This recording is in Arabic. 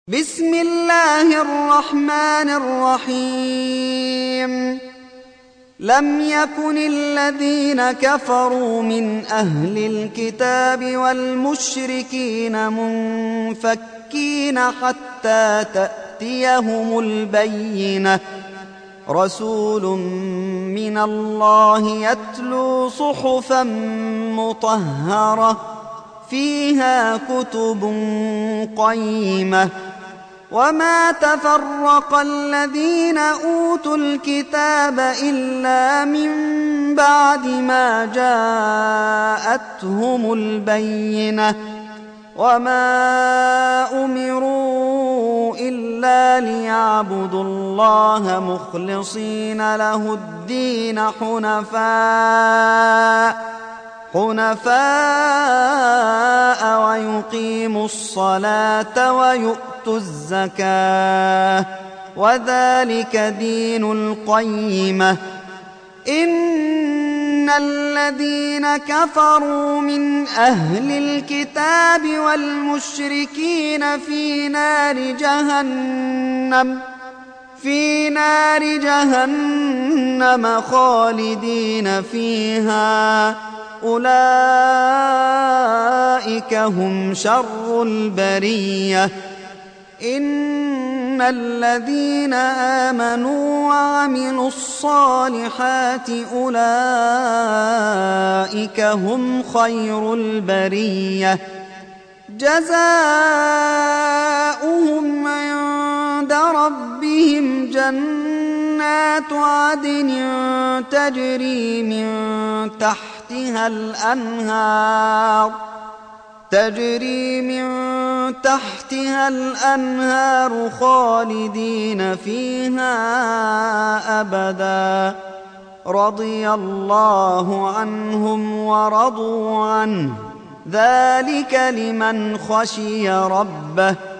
بسم الله الرحمن الرحيم. لم يكن الذين كفروا من أهل الكتاب والمشركين منفكين حتى تأتيهم البينة، رسول من الله يتلو صحفا مطهرة فيها كتب قيمة. وما تفرق الذين أوتوا الكتاب إلا من بعد ما جاءتهم البينة، وما أمروا إلا ليعبدوا الله مخلصين له الدين حنفاء ويقيموا الصلاة ويؤتوا الزكاة، وذلك دين القيمة. إن الذين كفروا من أهل الكتاب والمشركين في نار جهنم خالدين فيها، أولئك هم شر البرية. إن الذين آمنوا وعملوا الصالحات أولئك هم خير البرية، جزاؤهم عند ربهم جنات عدن تجري من تحتها الأنهار خالدين فيها أبدا، رضي الله عنهم ورضوا عنه، ذلك لمن خشي ربه.